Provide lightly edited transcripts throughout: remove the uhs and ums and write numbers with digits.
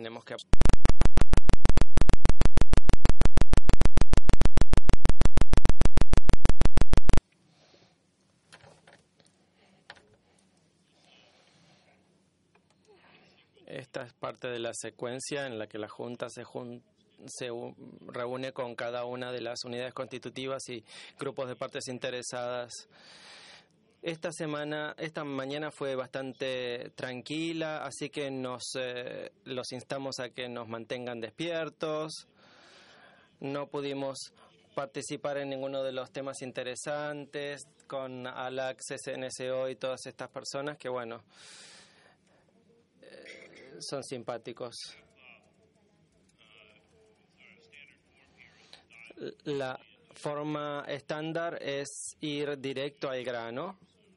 tenemos que Esta es parte de la secuencia en la que la Junta se reúne con cada una de las unidades constitutivas y grupos de partes interesadas. Esta mañana fue bastante tranquila, así que los instamos a que nos mantengan despiertos. No pudimos participar en ninguno de los temas interesantes con ALAC, CCNSO y todas estas personas que, bueno, son simpáticos. La forma estándar es ir directo al grano.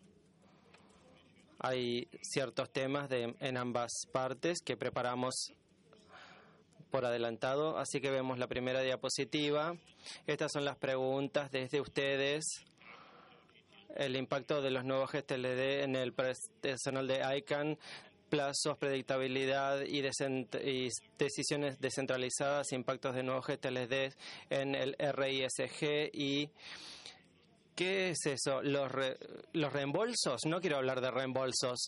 Hay ciertos temas en ambas partes que preparamos por adelantado, así que vemos la primera diapositiva. Estas son las preguntas desde ustedes. El impacto de los nuevos GTLD en el personal de ICANN, plazos, predictabilidad y decisiones descentralizadas, impactos de nuevos GTLD en el RISG y ¿qué es eso? Los reembolsos. No quiero hablar de reembolsos.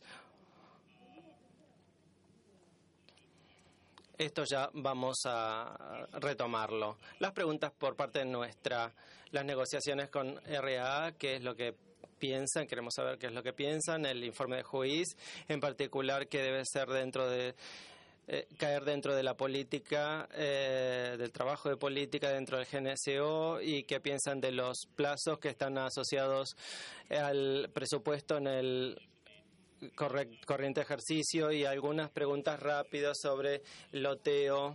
Esto ya vamos a retomarlo. Las preguntas por parte nuestra. Las negociaciones con RAA, ¿qué es lo que piensan? Queremos saber qué es lo que piensan. El informe de juiz, en particular, que debe ser caer dentro de la política, del trabajo de política dentro del GNSO y qué piensan de los plazos que están asociados al presupuesto en el corriente ejercicio y algunas preguntas rápidas sobre loteo,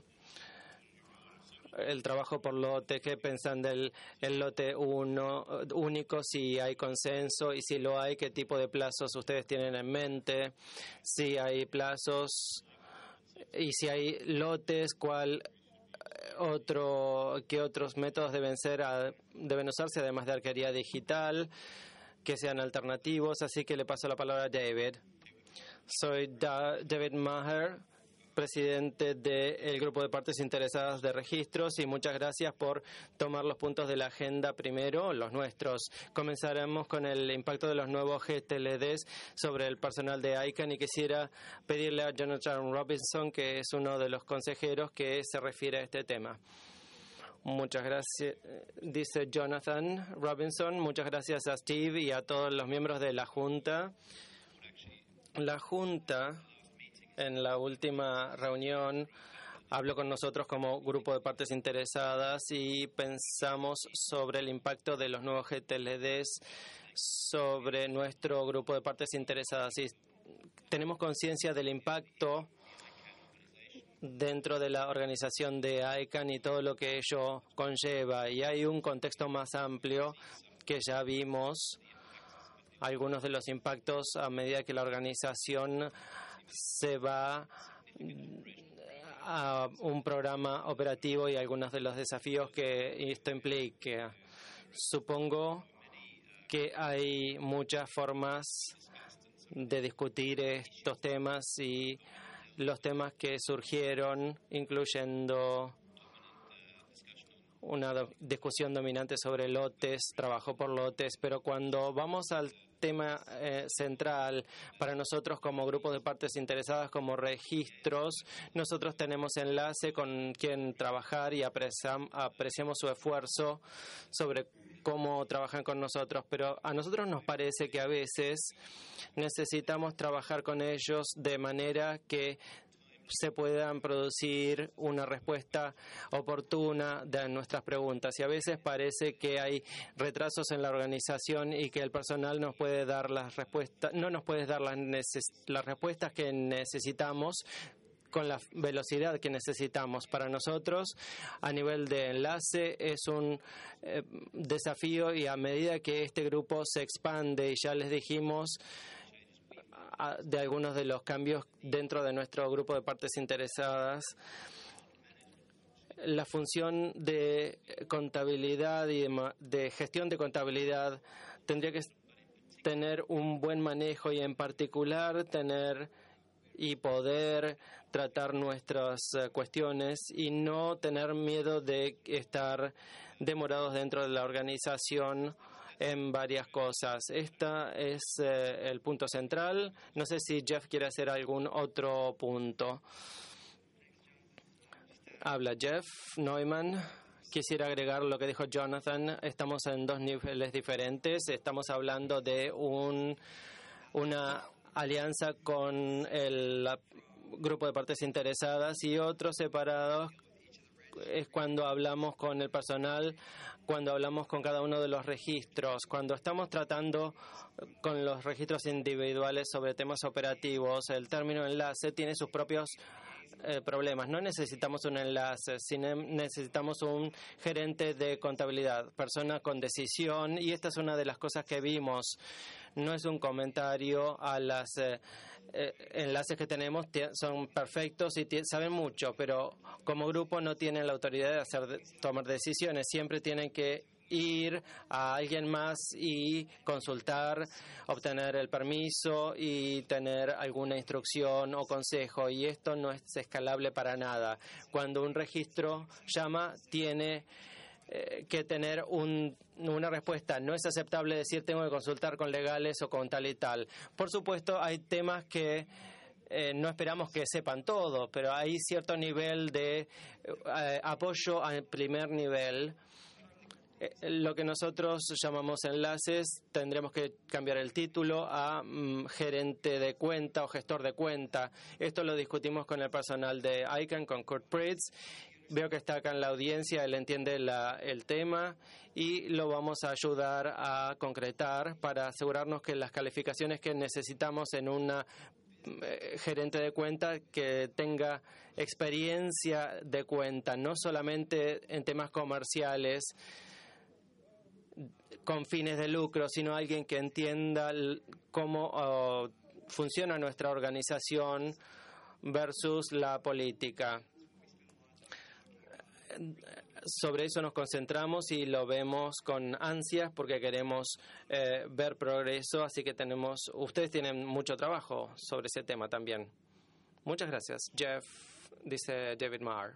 el trabajo por lote, qué piensan del lote único, si hay consenso y si lo hay, qué tipo de plazos ustedes tienen en mente, si hay plazos y si hay lotes, qué otros métodos deben usarse además de arquería digital, que sean alternativos. Así que le paso la palabra a David. Soy David Maher, presidente del Grupo de Partes Interesadas de Registros, y muchas gracias por tomar los puntos de la agenda primero, los nuestros. Comenzaremos con el impacto de los nuevos GTLDs sobre el personal de ICANN y quisiera pedirle a Jonathan Robinson, que es uno de los consejeros, que se refiere a este tema. Muchas gracias, dice Jonathan Robinson. Muchas gracias a Steve y a todos los miembros de la Junta. La Junta, en la última reunión, habló con nosotros como grupo de partes interesadas y pensamos sobre el impacto de los nuevos GTLDs sobre nuestro grupo de partes interesadas. Y tenemos conciencia del impacto dentro de la organización de ICANN y todo lo que ello conlleva. Y hay un contexto más amplio que ya vimos, algunos de los impactos a medida que la organización se va a un programa operativo y algunos de los desafíos que esto implica. Supongo que hay muchas formas de discutir estos temas y los temas que surgieron, incluyendo una discusión dominante sobre lotes, trabajo por lotes, pero cuando vamos al tema central para nosotros como grupo de partes interesadas, como registros, nosotros tenemos enlace con quien trabajar y apreciamos su esfuerzo sobre cómo trabajan con nosotros, pero a nosotros nos parece que a veces necesitamos trabajar con ellos de manera que se puedan producir una respuesta oportuna de nuestras preguntas. Y a veces parece que hay retrasos en la organización y que el personal nos puede dar no nos puede dar las respuestas que necesitamos con la velocidad que necesitamos. Para nosotros, a nivel de enlace, es un desafío, y a medida que este grupo se expande, y ya les dijimos de algunos de los cambios dentro de nuestro grupo de partes interesadas, la función de contabilidad y de gestión de contabilidad tendría que tener un buen manejo y, en particular, tener y poder tratar nuestras cuestiones y no tener miedo de estar demorados dentro de la organización en varias cosas. Este es el punto central. No sé si Jeff quiere hacer algún otro punto. Habla Jeff Neumann. Quisiera agregar lo que dijo Jonathan. Estamos en dos niveles diferentes. Estamos hablando de una alianza con el grupo de partes interesadas y otros separados es cuando hablamos con el personal, cuando hablamos con cada uno de los registros. Cuando estamos tratando con los registros individuales sobre temas operativos, el término enlace tiene sus propios problemas. No necesitamos un enlace, sino necesitamos un gerente de contabilidad, persona con decisión, y esta es una de las cosas que vimos. No es un comentario a las enlaces que tenemos, son perfectos y saben mucho, pero como grupo no tienen la autoridad de tomar decisiones. Siempre tienen que ir a alguien más y consultar, obtener el permiso y tener alguna instrucción o consejo, y esto no es escalable para nada. Cuando un registro llama, tiene que tener una respuesta. No es aceptable decir tengo que consultar con legales o con tal y tal. Por supuesto, hay temas que no esperamos que sepan todo, pero hay cierto nivel de apoyo al primer nivel. Lo que nosotros llamamos enlaces, tendremos que cambiar el título a gerente de cuenta o gestor de cuenta. Esto lo discutimos con el personal de ICANN, con Kurt Pritz. Veo que está acá en la audiencia, él entiende el tema y lo vamos a ayudar a concretar para asegurarnos que las calificaciones que necesitamos en una gerente de cuenta que tenga experiencia de cuenta, no solamente en temas comerciales con fines de lucro, sino alguien que entienda cómo funciona nuestra organización versus la política. Sobre eso nos concentramos y lo vemos con ansias porque queremos ver progreso, así que ustedes tienen mucho trabajo sobre ese tema también. Muchas gracias. Jeff, dice David Marr.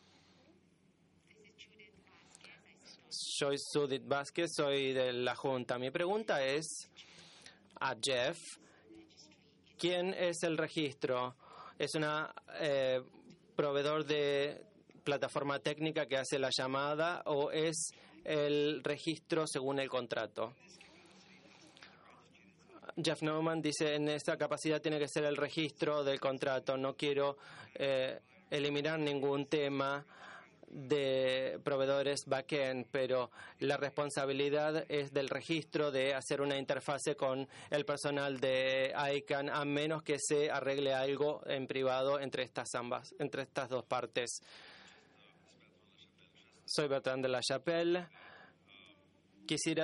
Soy Judith Vázquez, soy de la Junta. Mi pregunta es a Jeff, ¿quién es el registro? ¿Es una proveedor de plataforma técnica que hace la llamada o es el registro según el contrato? Jeff Neumann dice, en esta capacidad tiene que ser el registro del contrato. No quiero eliminar ningún tema de proveedores backend, pero la responsabilidad es del registro de hacer una interfase con el personal de ICANN, a menos que se arregle algo en privado entre estas dos partes. Soy Bertrand de la Chapelle. Quisiera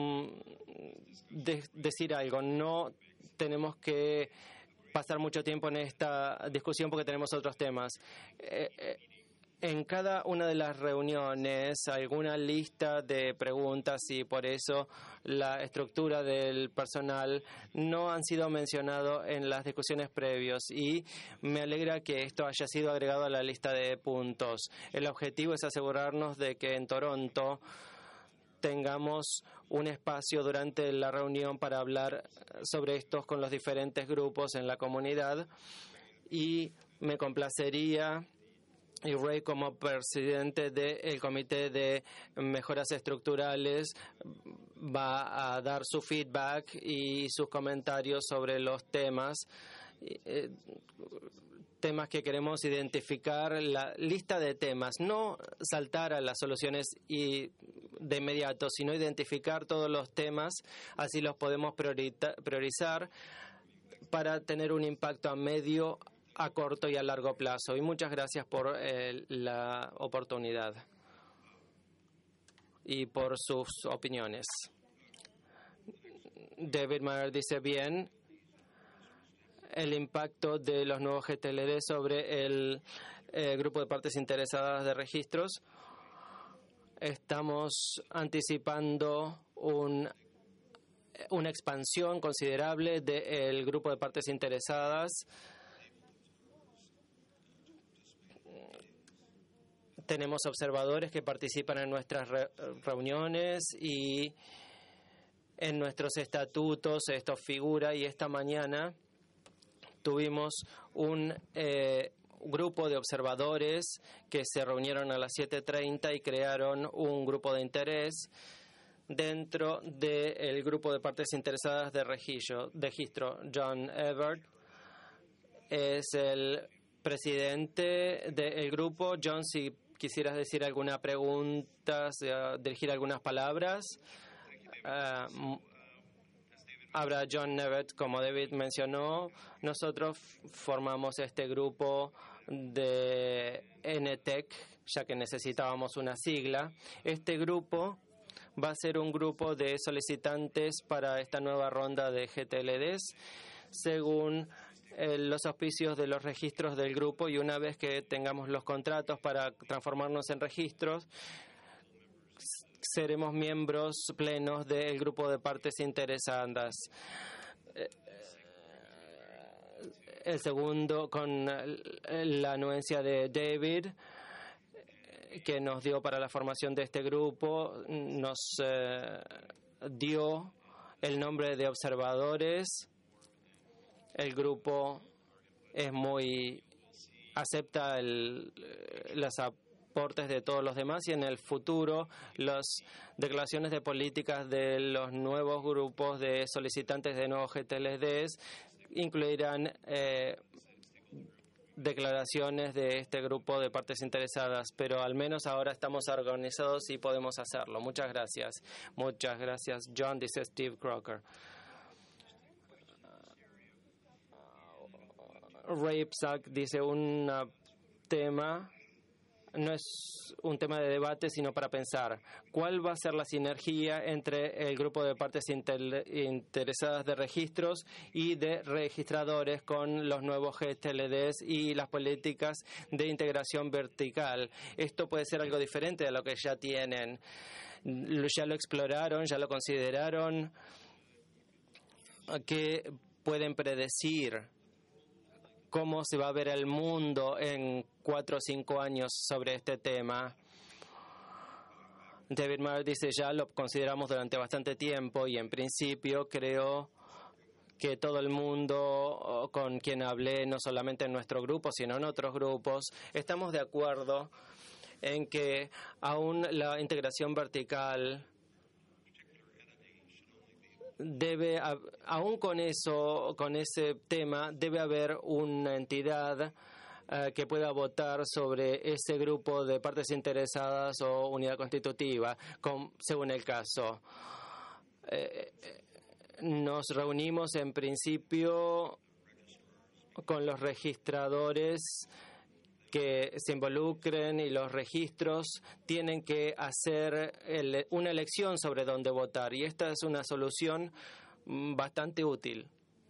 decir algo. No tenemos que pasar mucho tiempo en esta discusión porque tenemos otros temas. En cada una de las reuniones hay alguna lista de preguntas y por eso la estructura del personal no han sido mencionado en las discusiones previas y me alegra que esto haya sido agregado a la lista de puntos. El objetivo es asegurarnos de que en Toronto tengamos un espacio durante la reunión para hablar sobre esto con los diferentes grupos en la comunidad y me complacería. Y Ray, como presidente del Comité de Mejoras Estructurales, va a dar su feedback y sus comentarios sobre los temas que queremos identificar, la lista de temas, no saltar a las soluciones de inmediato, sino identificar todos los temas, así los podemos priorizar para tener un impacto a medio, a corto y a largo plazo. Y muchas gracias por la oportunidad y por sus opiniones. David Mayer dice bien, el impacto de los nuevos GTLD sobre el grupo de partes interesadas de registros. Estamos anticipando una expansión considerable del grupo de partes interesadas tenemos observadores que participan en nuestras reuniones y en nuestros estatutos esto figura, y esta mañana tuvimos un grupo de observadores que se reunieron a las 7:30 y crearon un grupo de interés dentro del grupo de partes interesadas de registro. John Everett es el presidente del grupo. John, si quisieras decir alguna pregunta, dirigir algunas palabras. Habrá John Everett, como David mencionó. Nosotros formamos este grupo de NTEC, ya que necesitábamos una sigla. Este grupo va a ser un grupo de solicitantes para esta nueva ronda de GTLDs, según los auspicios de los registros del grupo, y una vez que tengamos los contratos para transformarnos en registros, seremos miembros plenos del grupo de partes interesadas. El segundo, con la anuencia de David, que nos dio para la formación de este grupo, nos dio el nombre de observadores. El grupo acepta los aportes de todos los demás, y en el futuro las declaraciones de políticas de los nuevos grupos de solicitantes de nuevos GTLDs incluirán declaraciones de este grupo de partes interesadas, pero al menos ahora estamos organizados y podemos hacerlo. Muchas gracias. Muchas gracias, John, dice Steve Crocker. Ray Ipsack dice un tema, no es un tema de debate, sino para pensar. ¿Cuál va a ser la sinergia entre el grupo de partes interesadas de registros y de registradores con los nuevos GTLDs y las políticas de integración vertical? Esto puede ser algo diferente de lo que ya tienen. ¿Ya lo exploraron? ¿Ya lo consideraron? ¿Qué pueden predecir? ¿Cómo se va a ver el mundo en 4 o 5 años sobre este tema? David Maher dice, ya lo consideramos durante bastante tiempo, y en principio creo que todo el mundo con quien hablé, no solamente en nuestro grupo, sino en otros grupos, estamos de acuerdo en que aún la integración vertical aún con ese tema, debe haber una entidad que pueda votar sobre ese grupo de partes interesadas o unidad constitutiva, según el caso. Nos reunimos en principio con los registradores que se involucren, y los registros tienen que hacer una elección sobre dónde votar, y esta es una solución bastante útil.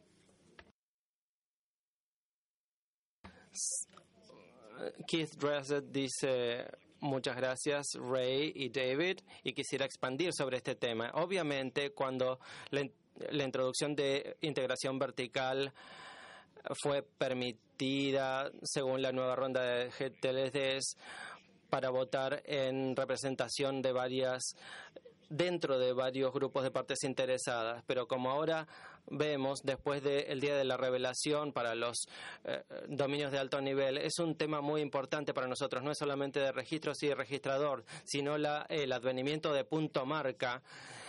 Keith Dressett dice, muchas gracias Ray y David, y quisiera expandir sobre este tema. Obviamente, cuando la introducción de integración vertical fue permitida según la nueva ronda de GTLDs para votar en representación dentro de varios grupos de partes interesadas, pero como ahora vemos, después del día de la revelación para los dominios de alto nivel, es un tema muy importante para nosotros. No es solamente de registros y de registrador, sino el advenimiento de punto marca,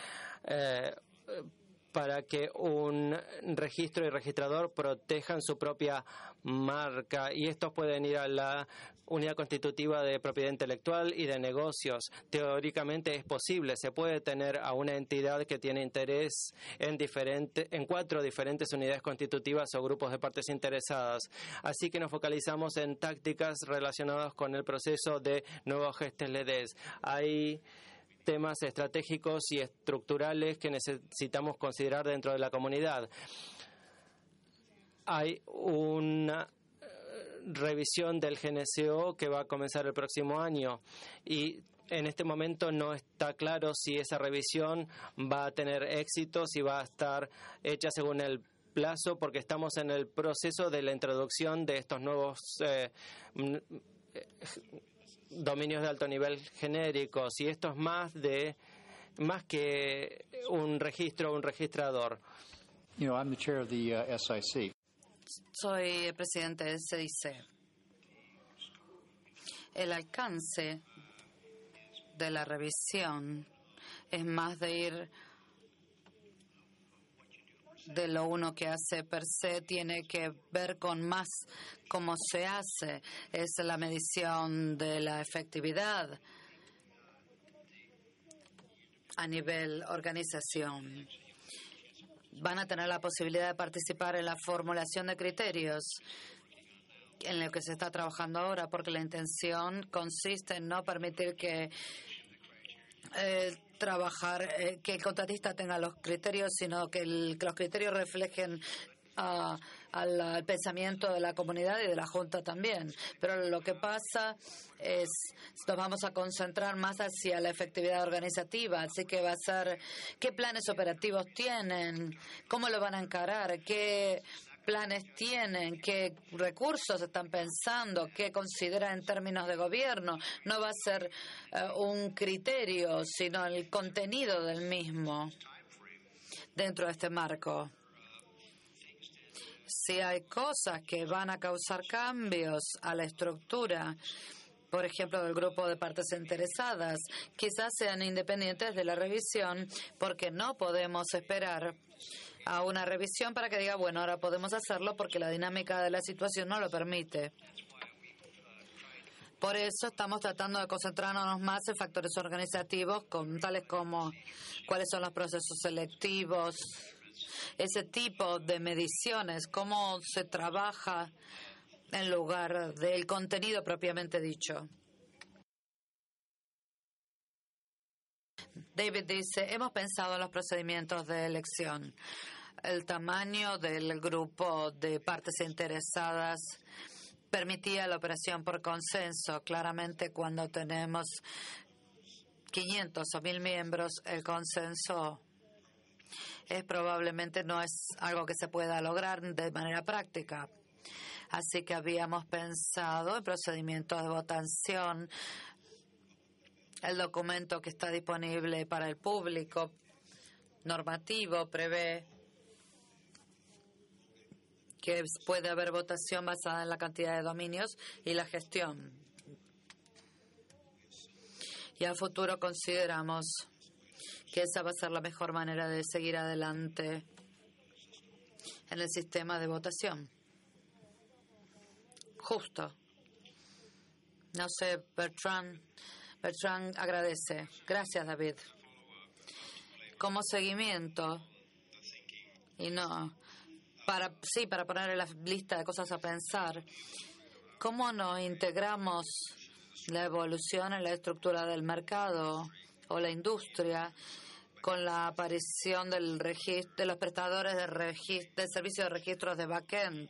para que un registro y registrador protejan su propia marca, y estos pueden ir a la unidad constitutiva de propiedad intelectual y de negocios. Teóricamente es posible, se puede tener a una entidad que tiene interés en 4 diferentes unidades constitutivas o grupos de partes interesadas. Así que nos focalizamos en tácticas relacionadas con el proceso de nuevos GTLDs. Hay temas estratégicos y estructurales que necesitamos considerar dentro de la comunidad. Hay una revisión del GNCO que va a comenzar el próximo año, y en este momento no está claro si esa revisión va a tener éxito, si va a estar hecha según el plazo, porque estamos en el proceso de la introducción de estos nuevos dominios de alto nivel genéricos, y esto es más que un registro o un registrador. I'm the chair of the SIC. Soy el presidente del SIC. El alcance de la revisión es más de ir de lo uno que hace per se, tiene que ver con más cómo se hace. Es la medición de la efectividad a nivel organización. Van a tener la posibilidad de participar en la formulación de criterios en lo que se está trabajando ahora, porque la intención consiste en no permitir que que el contratista tenga los criterios, sino que los criterios reflejen al pensamiento de la comunidad y de la Junta también. Pero lo que pasa es nos vamos a concentrar más hacia la efectividad organizativa, así que va a ser qué planes operativos tienen, cómo lo van a encarar, qué planes tienen, qué recursos están pensando, qué consideran en términos de gobierno. No va a ser un criterio, sino el contenido del mismo dentro de este marco. Si hay cosas que van a causar cambios a la estructura, por ejemplo, del grupo de partes interesadas, quizás sean independientes de la revisión, porque no podemos esperar a una revisión para que diga, bueno, ahora podemos hacerlo porque la dinámica de la situación no lo permite. Por eso estamos tratando de concentrarnos más en factores organizativos, tales como cuáles son los procesos selectivos, ese tipo de mediciones, cómo se trabaja en lugar del contenido propiamente dicho. David dice, hemos pensado en los procedimientos de elección. El tamaño del grupo de partes interesadas permitía la operación por consenso. Claramente, cuando tenemos 500 o 1.000 miembros, el consenso probablemente no es algo que se pueda lograr de manera práctica. Así que habíamos pensado en procedimientos de votación. El documento que está disponible para el público normativo prevé que puede haber votación basada en la cantidad de dominios y la gestión. Y a futuro consideramos que esa va a ser la mejor manera de seguir adelante en el sistema de votación. Justo. No sé, Bertrand agradece. Gracias, David. Como seguimiento, y no, para poner en la lista de cosas a pensar, ¿cómo nos integramos la evolución en la estructura del mercado o la industria con la aparición de los prestadores de servicios de registros de backend?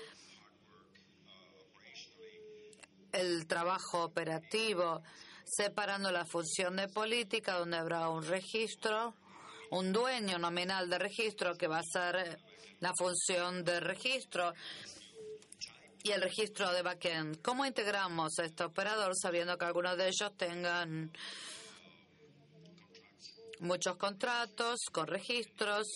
El trabajo operativo, separando la función de política, donde habrá un registro, un dueño nominal de registro que va a ser la función de registro, y el registro de backend. ¿Cómo integramos a este operador sabiendo que algunos de ellos tengan muchos contratos con registros?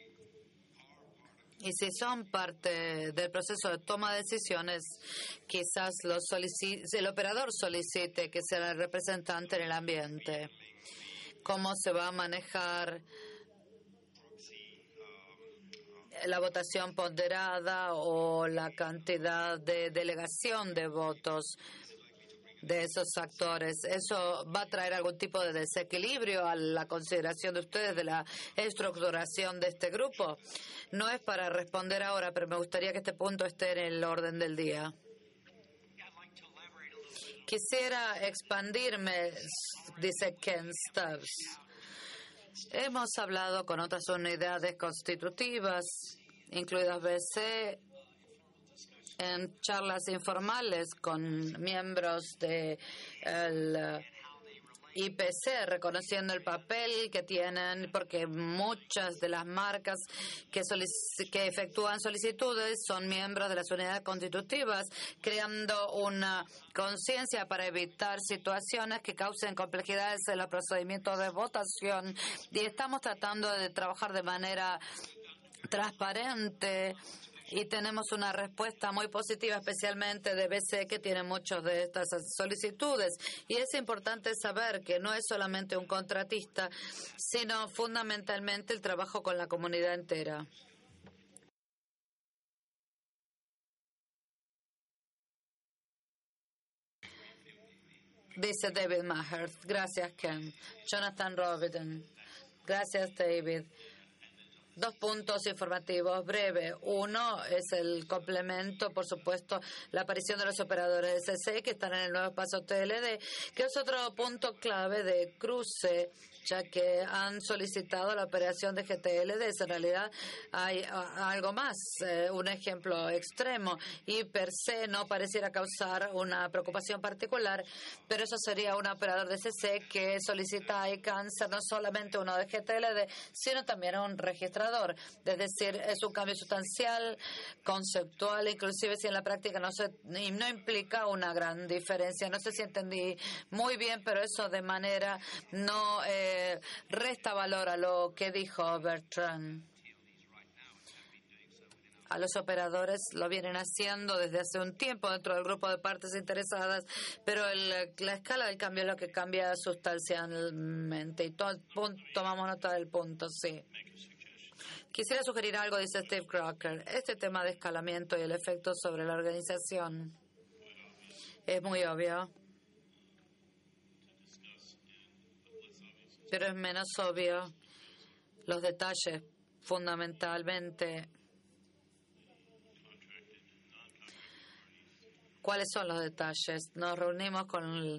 Y si son parte del proceso de toma de decisiones, quizás el operador solicite que sea el representante en el ambiente. ¿Cómo se va a manejar la votación ponderada o la cantidad de delegación de votos de esos actores? ¿Eso va a traer algún tipo de desequilibrio a la consideración de ustedes de la estructuración de este grupo? No es para responder ahora, pero me gustaría que este punto esté en el orden del día. Quisiera expandirme, dice Ken Stubbs. Hemos hablado con otras unidades constitutivas, incluidas BC, en charlas informales con miembros de IPC, reconociendo el papel que tienen, porque muchas de las marcas que efectúan solicitudes son miembros de las unidades constitutivas, creando una conciencia para evitar situaciones que causen complejidades en los procedimientos de votación. Y estamos tratando de trabajar de manera transparente y tenemos una respuesta muy positiva, especialmente de BCE, que tiene muchas de estas solicitudes. Y es importante saber que no es solamente un contratista, sino fundamentalmente el trabajo con la comunidad entera. Dice David Maher. Gracias, Ken. Jonathan Robiden. Gracias, David. 2 puntos informativos breves. Uno es el complemento, por supuesto, la aparición de los operadores de SC que están en el nuevo espacio TLD, que es otro punto clave de cruce, ya que han solicitado la operación de GTLD. En realidad hay algo más, un ejemplo extremo, y per se no pareciera causar una preocupación particular, pero eso sería un operador de CC que solicita ICANN ser no solamente uno de GTLD, sino también un registrador. Es decir, es un cambio sustancial, conceptual, inclusive si en la práctica no implica una gran diferencia. No sé si entendí muy bien, pero eso de manera no resta valor a lo que dijo Bertrand. A los operadores lo vienen haciendo desde hace un tiempo dentro del grupo de partes interesadas, pero la escala del cambio es lo que cambia sustancialmente. Y tomamos nota del punto, sí. Quisiera sugerir algo, dice Steve Crocker. Este tema de escalamiento y el efecto sobre la organización es muy obvio, pero es menos obvio los detalles, fundamentalmente. ¿Cuáles son los detalles? Nos reunimos con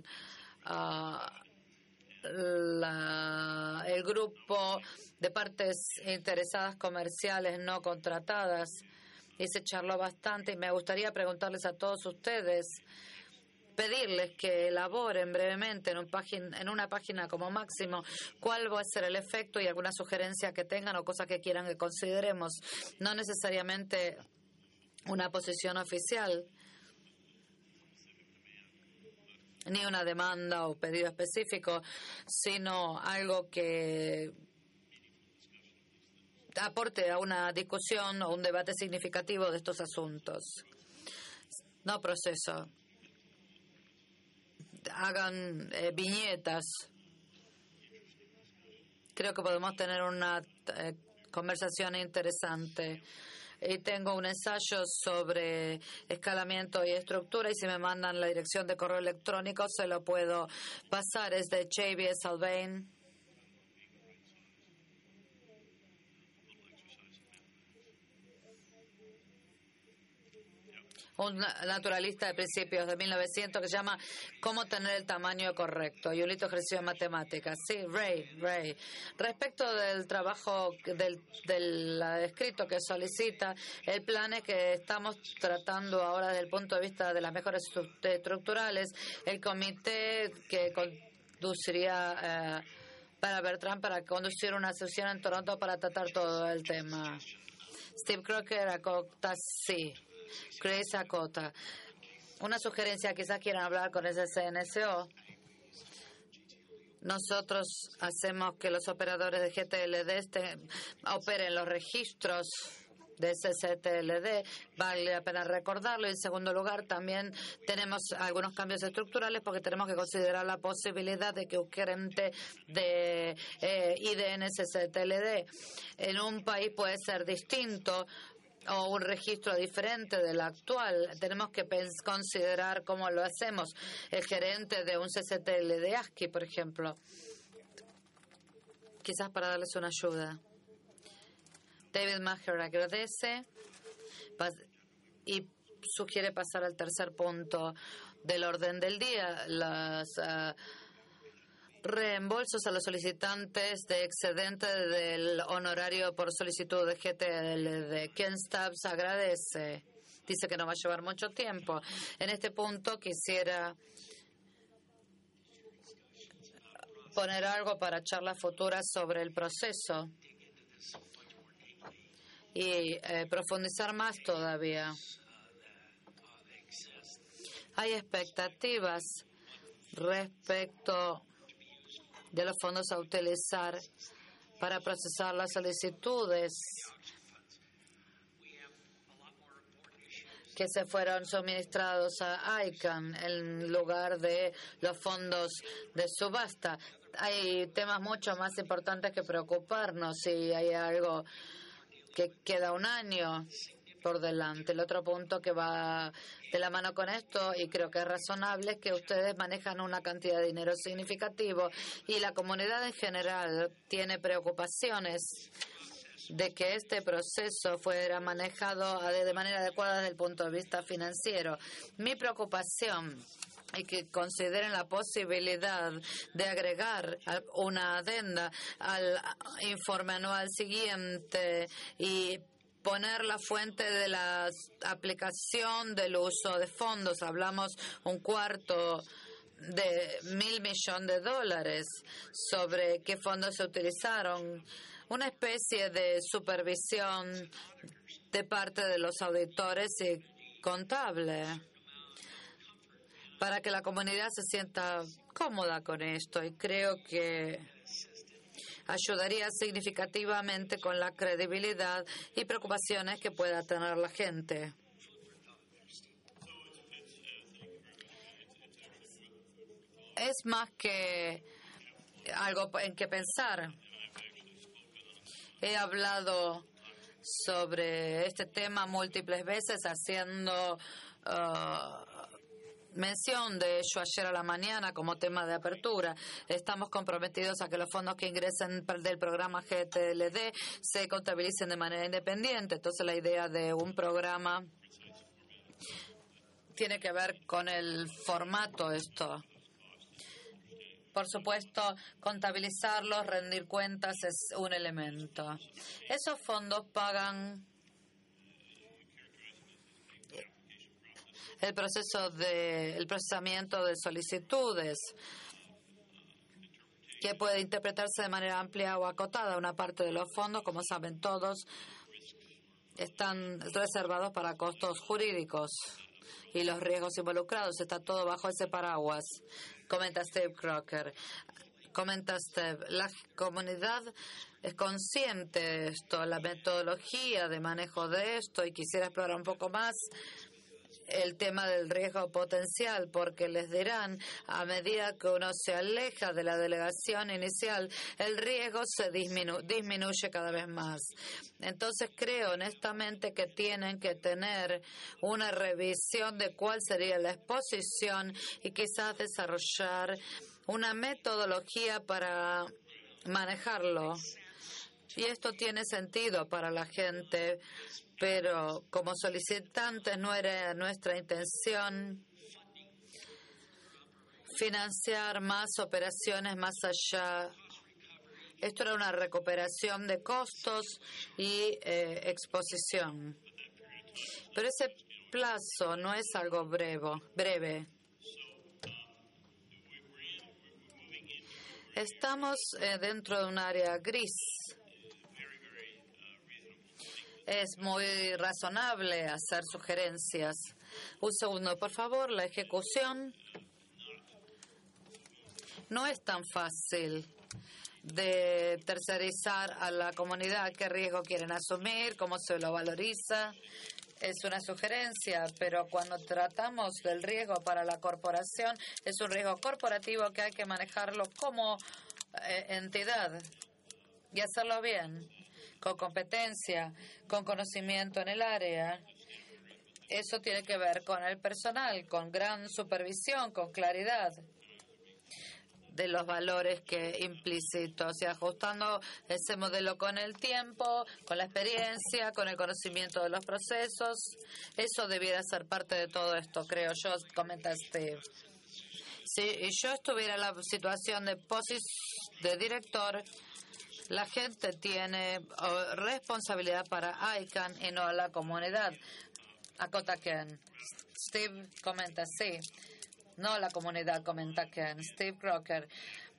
el grupo de partes interesadas comerciales no contratadas y se charló bastante, y me gustaría preguntarles a todos ustedes, pedirles que elaboren brevemente en una página como máximo cuál va a ser el efecto y alguna sugerencia que tengan o cosas que quieran que consideremos. No necesariamente una posición oficial, ni una demanda o pedido específico, sino algo que aporte a una discusión o un debate significativo de estos asuntos. No proceso. Hagan viñetas. Creo que podemos tener una conversación interesante. Y tengo un ensayo sobre escalamiento y estructura, y si me mandan la dirección de correo electrónico se lo puedo pasar. Es de JBS Albain. Un naturalista de principios de 1900 que se llama Cómo tener el tamaño correcto, y un listo ejercicio de matemáticas. Sí, Ray. Respecto del trabajo del escrito que solicita, el plan es que estamos tratando ahora desde el punto de vista de las mejoras estructurales. El comité que conduciría para Bertrand para conducir una sesión en Toronto para tratar todo el tema. Steve Crocker, Acota, sí. Chris Acota. Una sugerencia, quizás quieran hablar con ese CNSO. Nosotros hacemos que los operadores de GTLD operen los registros de SCTLD, vale la pena recordarlo. Y en segundo lugar, también tenemos algunos cambios estructurales porque tenemos que considerar la posibilidad de que un gerente de IDN SCTLD en un país puede ser distinto o un registro diferente del actual. Tenemos que considerar cómo lo hacemos. El gerente de un CCTLD ASCII, por ejemplo, quizás para darles una ayuda. David Maher agradece y sugiere pasar al tercer punto del orden del día, los reembolsos a los solicitantes de excedente del honorario por solicitud de GTLD. Ken Stubbs agradece. Dice que no va a llevar mucho tiempo. En este punto quisiera poner algo para charlas futuras sobre el proceso y profundizar más todavía. Hay expectativas respecto de los fondos a utilizar para procesar las solicitudes que se fueron suministrados a ICANN en lugar de los fondos de subasta. Hay temas mucho más importantes que preocuparnos y hay algo que queda un año por delante. El otro punto que va de la mano con esto, y creo que es razonable, es que ustedes manejan una cantidad de dinero significativo y la comunidad en general tiene preocupaciones de que este proceso fuera manejado de manera adecuada desde el punto de vista financiero. Mi preocupación es que consideren la posibilidad de agregar una adenda al informe anual siguiente y poner la fuente de la aplicación del uso de fondos. Hablamos $250 millones sobre qué fondos se utilizaron. Una especie de supervisión de parte de los auditores y contable para que la comunidad se sienta cómoda con esto, y creo que ayudaría significativamente con la credibilidad y preocupaciones que pueda tener la gente. Es más que algo en que pensar. He hablado sobre este tema múltiples veces, haciendo mención de ello ayer a la mañana como tema de apertura. Estamos comprometidos a que los fondos que ingresen del programa GTLD se contabilicen de manera independiente. Entonces, la idea de un programa tiene que ver con el formato esto. Por supuesto, contabilizarlos, rendir cuentas es un elemento. Esos fondos pagan el procesamiento de solicitudes, que puede interpretarse de manera amplia o acotada. Una parte de los fondos, como saben todos, están reservados para costos jurídicos y los riesgos involucrados. Está todo bajo ese paraguas, comenta Steve Crocker. Comenta Steve, la comunidad es consciente de esto, la metodología de manejo de esto, y quisiera explorar un poco más el tema del riesgo potencial, porque les dirán, a medida que uno se aleja de la delegación inicial, el riesgo se disminuye cada vez más. Entonces, creo honestamente que tienen que tener una revisión de cuál sería la exposición y quizás desarrollar una metodología para manejarlo. Y esto tiene sentido para la gente, pero como solicitantes no era nuestra intención financiar más operaciones más allá. Esto era una recuperación de costos y exposición. Pero ese plazo no es algo breve. Estamos dentro de un área gris. Es muy razonable hacer sugerencias. Un segundo, por favor. La ejecución no es tan fácil de tercerizar a la comunidad. ¿Qué riesgo quieren asumir? ¿Cómo se lo valoriza? Es una sugerencia, pero cuando tratamos del riesgo para la corporación, es un riesgo corporativo que hay que manejarlo como entidad y hacerlo bien, con competencia, con conocimiento en el área. Eso tiene que ver con el personal, con gran supervisión, con claridad de los valores que implícitos, y ajustando ese modelo con el tiempo, con la experiencia, con el conocimiento de los procesos. Eso debiera ser parte de todo esto, creo yo, comenta Steve. Si yo estuviera en la situación de director, la gente tiene responsabilidad para ICANN y no a la comunidad. Acota Ken. Steve comenta, sí. No la comunidad, comenta Ken. Steve Crocker.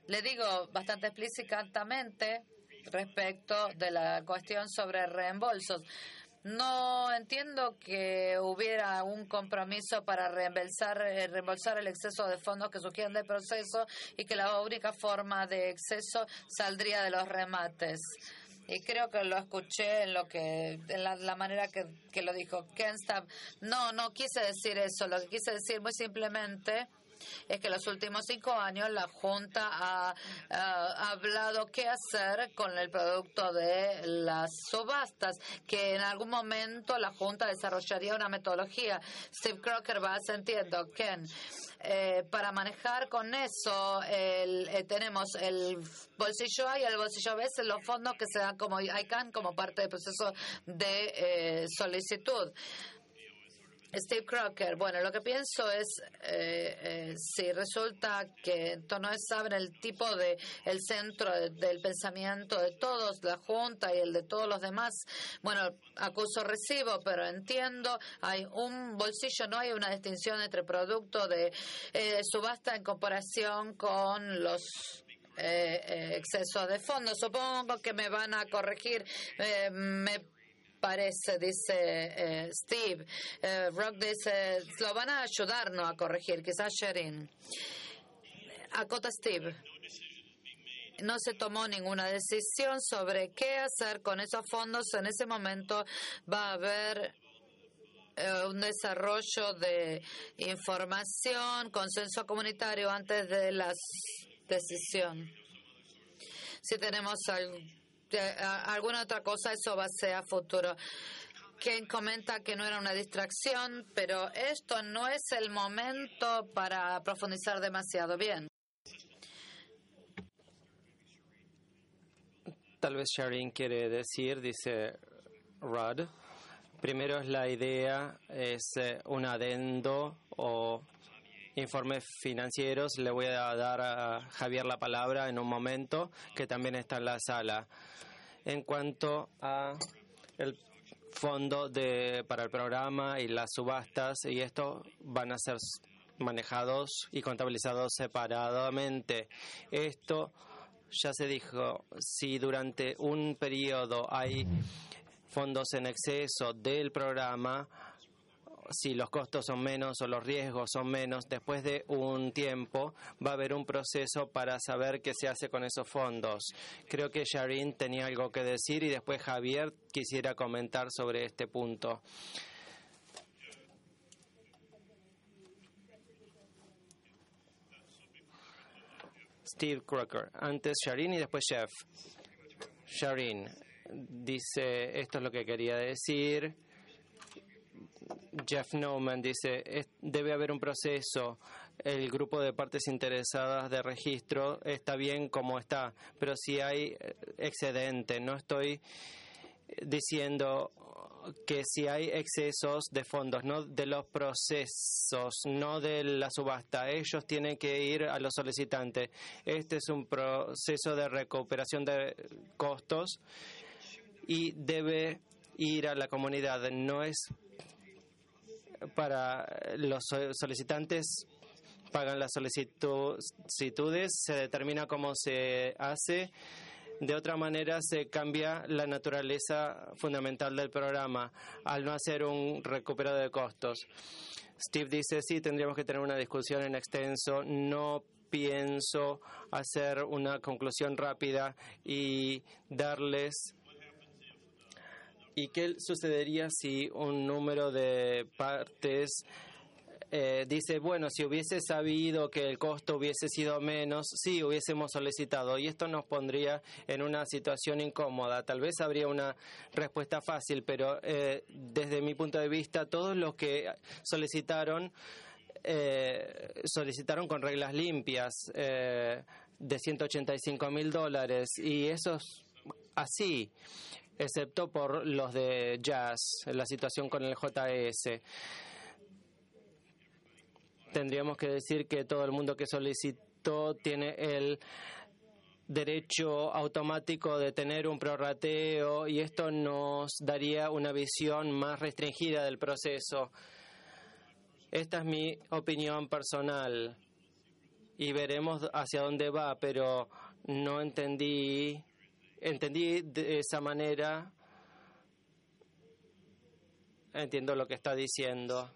le digo bastante explícitamente respecto de la cuestión sobre reembolsos. No entiendo que hubiera un compromiso para reembolsar el exceso de fondos que surgían del proceso y que la única forma de exceso saldría de los remates. Y creo que lo escuché en la manera que lo dijo Ken Stab. No quise decir eso. Lo que quise decir muy simplemente es que en los últimos 5 años la Junta ha hablado qué hacer con el producto de las subastas, que en algún momento la Junta desarrollaría una metodología. Steve Crocker va asentiendo, Ken. Para manejar con eso tenemos el bolsillo A y el bolsillo B, los fondos que se dan como ICANN como parte del proceso de solicitud. Steve Crocker, bueno, lo que pienso es si resulta que no saben el tipo el centro del pensamiento de todos, la Junta y el de todos los demás, bueno, acuso recibo, pero entiendo, hay un bolsillo, no hay una distinción entre producto de subasta en comparación con los excesos de fondos. Supongo que me van a corregir, me parece, dice Steve. Rock dice, lo van a ayudarnos a corregir, quizás Sherin. Acota Steve. No se tomó ninguna decisión sobre qué hacer con esos fondos. En ese momento va a haber un desarrollo de información, consenso comunitario antes de la decisión. Si tenemos alguna otra cosa, eso va a ser a futuro. Quien comenta que no era una distracción, pero esto no es el momento para profundizar demasiado bien. Tal vez Sharon quiere decir, dice Rod, primero es la idea, es un adendo o informes financieros. Le voy a dar a Javier la palabra en un momento, que también está en la sala. En cuanto a el fondo para el programa y las subastas, y esto van a ser manejados y contabilizados separadamente. Esto ya se dijo, si durante un periodo hay fondos en exceso del programa, si los costos son menos o los riesgos son menos, después de un tiempo va a haber un proceso para saber qué se hace con esos fondos. Creo que Sharon tenía algo que decir y después Javier quisiera comentar sobre este punto. Steve Crocker, antes Sharon y después Jeff. Sharon dice, esto es lo que quería decir. Jeff Neumann dice, debe haber un proceso. El grupo de partes interesadas de registro está bien como está, pero si hay excedente, no estoy diciendo que si hay excesos de fondos, no de los procesos, no de la subasta, ellos tienen que ir a los solicitantes. Este es un proceso de recuperación de costos y debe ir a la comunidad, no es para los solicitantes. Pagan las solicitudes, se determina cómo se hace. De otra manera, se cambia la naturaleza fundamental del programa al no hacer un recuperado de costos. Steve dice, sí, tendríamos que tener una discusión en extenso. No pienso hacer una conclusión rápida y darles. ¿Y qué sucedería si un número de partes dice, bueno, si hubiese sabido que el costo hubiese sido menos, sí, hubiésemos solicitado, y esto nos pondría en una situación incómoda? Tal vez habría una respuesta fácil, pero desde mi punto de vista, todos los que solicitaron con reglas limpias de $185,000, y eso es así, excepto por los de Jazz, la situación con el JS. Tendríamos que decir que todo el mundo que solicitó tiene el derecho automático de tener un prorrateo, y esto nos daría una visión más restringida del proceso. Esta es mi opinión personal. y veremos hacia dónde va, pero no entendí de esa manera. Entiendo lo que está diciendo.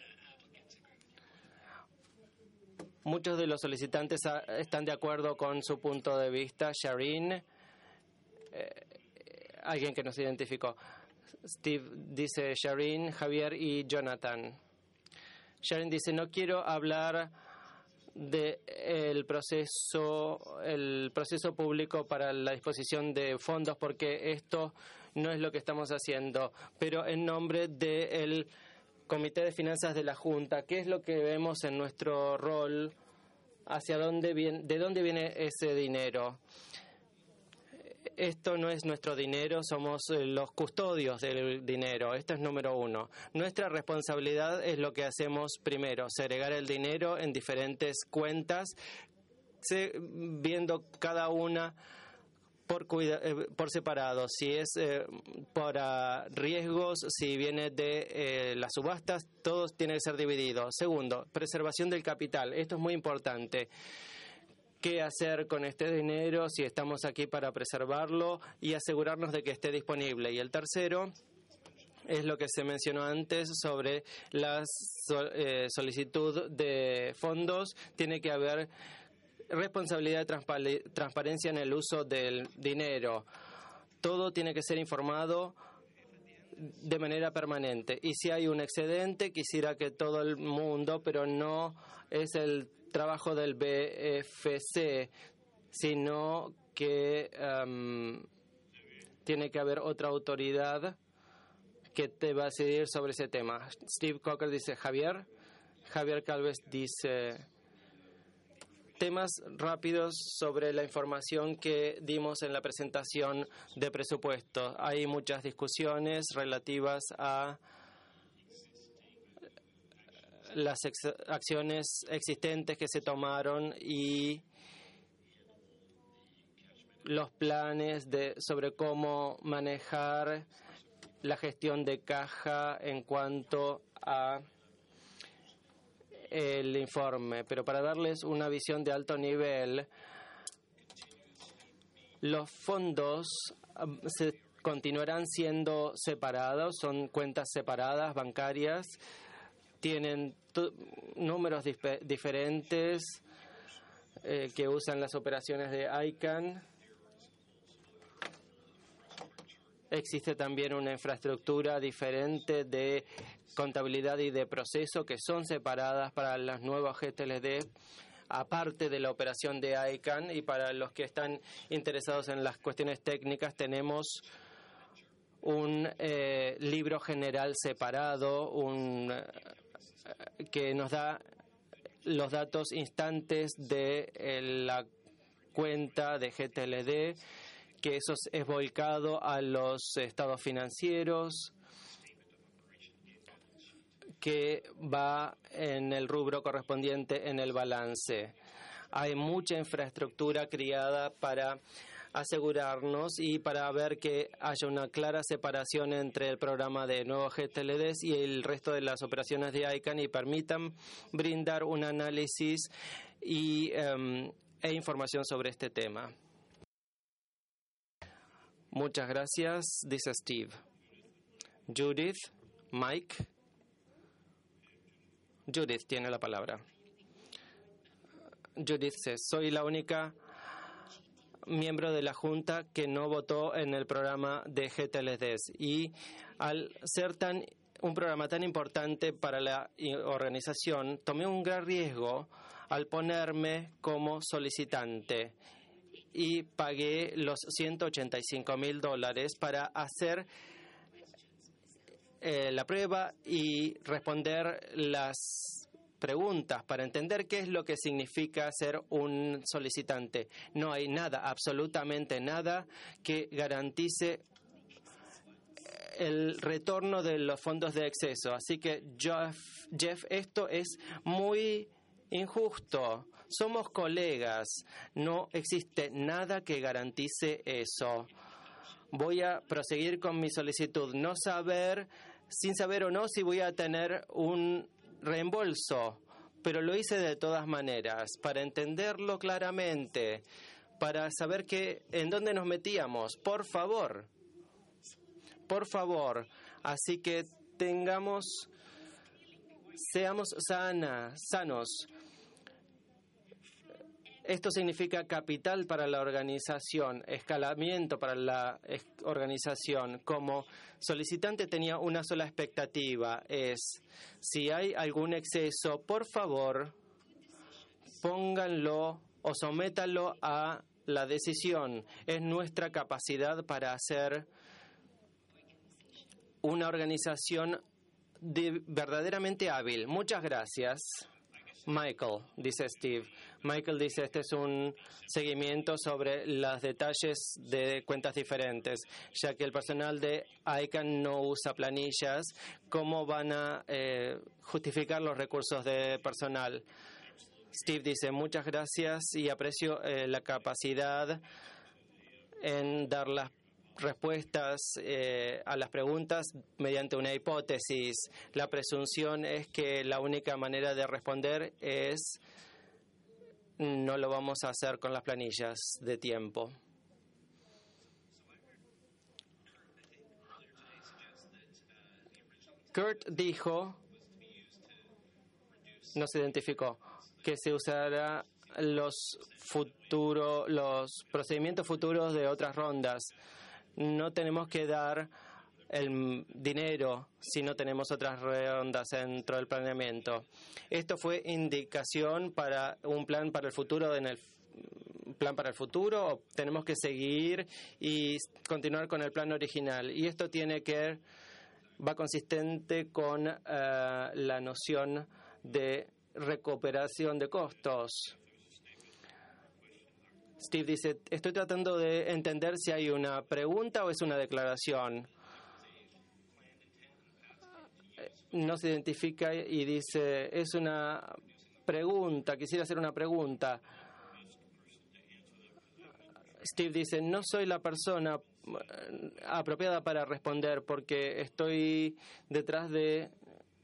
Muchos de los solicitantes están de acuerdo con su punto de vista. Shireen, alguien que nos identificó. Steve dice Shireen, Javier y Jonathan. Shireen dice, no quiero hablar del proceso público para la disposición de fondos porque esto no es lo que estamos haciendo, pero en nombre del Comité de Finanzas de la Junta, ¿qué es lo que vemos en nuestro rol? ¿Hacia dónde viene, de dónde viene ese dinero? Esto no es nuestro dinero, somos los custodios del dinero. Esto es número uno. Nuestra responsabilidad es lo que hacemos primero, segregar el dinero en diferentes cuentas, viendo cada una por separado, si es para riesgos, si viene de las subastas, todos tienen que ser divididos. Segundo, preservación del capital. Esto es muy importante. ¿Qué hacer con este dinero si estamos aquí para preservarlo y asegurarnos de que esté disponible? Y el tercero es lo que se mencionó antes sobre la solicitud de fondos. Tiene que haber responsabilidad de transparencia en el uso del dinero. Todo tiene que ser informado de manera permanente. Y si hay un excedente, quisiera que todo el mundo, pero no es el trabajo del BFC, sino que tiene que haber otra autoridad que te va a decidir sobre ese tema. Steve Cocker dice Javier Calves dice temas rápidos sobre la información que dimos en la presentación de presupuesto. Hay muchas discusiones relativas a las acciones existentes que se tomaron y los planes sobre cómo manejar la gestión de caja en cuanto a el informe. Pero para darles una visión de alto nivel, los fondos se continuarán siendo separados, son cuentas separadas bancarias, tienen números diferentes que usan las operaciones de ICANN. Existe también una infraestructura diferente de contabilidad y de proceso que son separadas para los nuevos GTLD, aparte de la operación de ICANN. Y para los que están interesados en las cuestiones técnicas, tenemos un libro general separado, que nos da los datos instantes de la cuenta de GTLD, que eso es volcado a los estados financieros, que va en el rubro correspondiente en el balance. Hay mucha infraestructura creada para asegurarnos y para ver que haya una clara separación entre el programa de nuevos GTLDs y el resto de las operaciones de ICANN y permitan brindar un análisis e información sobre este tema. Muchas gracias, dice Steve. Judith, Mike. Judith tiene la palabra. Judith dice, soy la única miembro de la Junta que no votó en el programa de GTLDs. Y al ser un programa tan importante para la organización, tomé un gran riesgo al ponerme como solicitante y pagué los $185,000 para hacer la prueba y responder las preguntas para entender qué es lo que significa ser un solicitante. No hay nada, absolutamente nada, que garantice el retorno de los fondos de exceso. Así que, Jeff, esto es muy injusto. Somos colegas. No existe nada que garantice eso. Voy a proseguir con mi solicitud. Sin saber o no si voy a tener un reembolso, pero lo hice de todas maneras, para entenderlo claramente, para saber en dónde nos metíamos. Por favor. Así que seamos sanos. Esto significa capital para la organización, escalamiento para la organización. Como solicitante tenía una sola expectativa, si hay algún exceso, por favor, pónganlo o sométanlo a la decisión. Es nuestra capacidad para hacer una organización verdaderamente hábil. Muchas gracias. Michael, dice Steve. Michael dice, este es un seguimiento sobre los detalles de cuentas diferentes, ya que el personal de ICANN no usa planillas. ¿Cómo van a justificar los recursos de personal? Steve dice, muchas gracias y aprecio la capacidad en dar las respuestas a las preguntas mediante una hipótesis. La presunción es que la única manera de responder no lo vamos a hacer con las planillas de tiempo. Kurt dijo, no se identificó, que se usará los procedimientos futuros de otras rondas. No tenemos que dar el dinero si no tenemos otras rondas dentro del planeamiento. Esto fue indicación para un plan para el futuro. En el plan para el futuro, o tenemos que seguir y continuar con el plan original. Y esto va consistente con la noción de recuperación de costos. Steve dice, estoy tratando de entender si hay una pregunta o es una declaración. No se identifica y dice, es una pregunta, quisiera hacer una pregunta. Steve dice, no soy la persona apropiada para responder porque estoy detrás de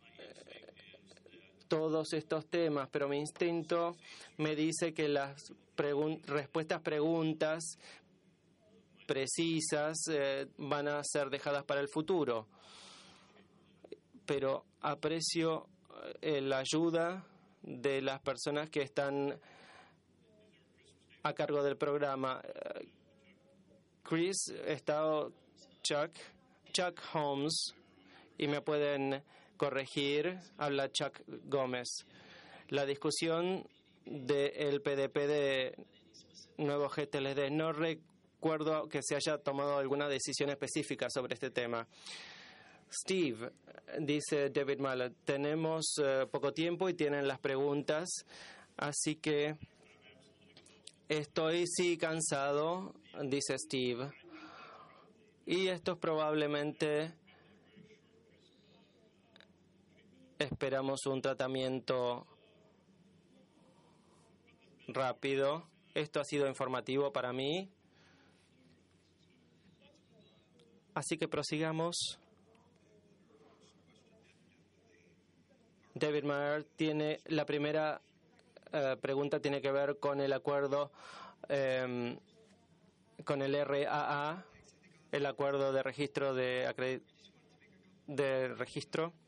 todos estos temas, pero mi instinto me dice que las respuestas preguntas precisas van a ser dejadas para el futuro. Pero aprecio la ayuda de las personas que están a cargo del programa. Chris, Chuck Holmes, y me pueden corregir, habla Chuck Gómez. La discusión del PDP de nuevo GTLD, no recuerdo que se haya tomado alguna decisión específica sobre este tema. Steve, dice David Mallet, tenemos poco tiempo y tienen las preguntas, así que estoy cansado, dice Steve, y esto es probablemente esperamos un tratamiento rápido. Esto ha sido informativo para mí. Así que prosigamos. David Mayer tiene la primera pregunta, tiene que ver con el acuerdo con el RAA, el acuerdo de registro de registro.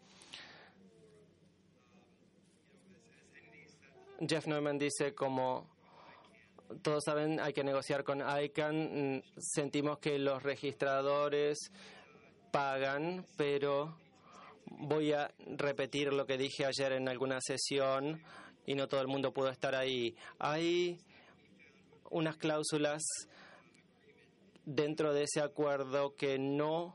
Jeff Neumann dice, como todos saben, hay que negociar con ICANN. Sentimos que los registradores pagan, pero voy a repetir lo que dije ayer en alguna sesión y no todo el mundo pudo estar ahí. Hay unas cláusulas dentro de ese acuerdo que no